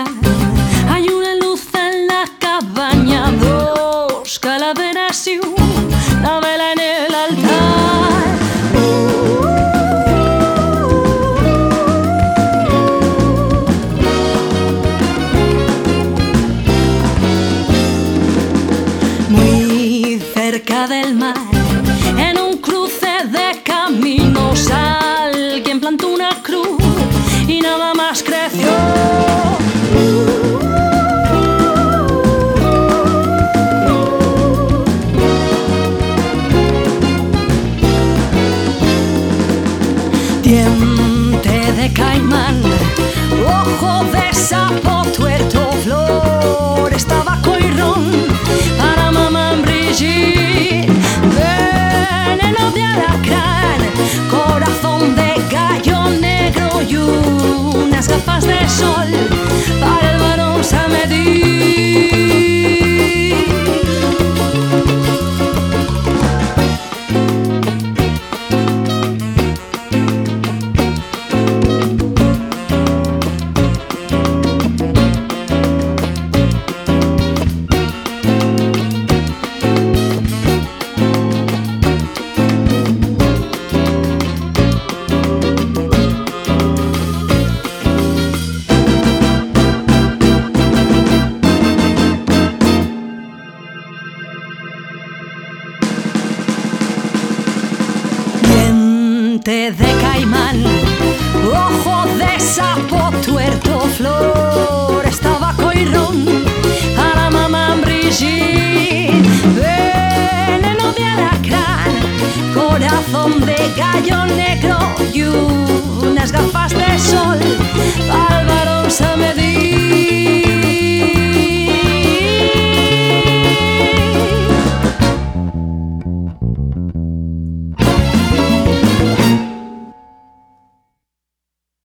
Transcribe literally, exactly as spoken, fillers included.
Hay una luz en la cabaña, dos calaveras y una vela en el altar. Muy cerca del mar, en un cruce de caminos, alguien plantó una cruz y nada más creció. Diente de caimán, ojo de sapo tuerto, flores, tabaco y ron para mamá Brigitte. Veneno de alacrán, corazón de gallo negro y unas gafas de sol para el varón Samedi. De caimán,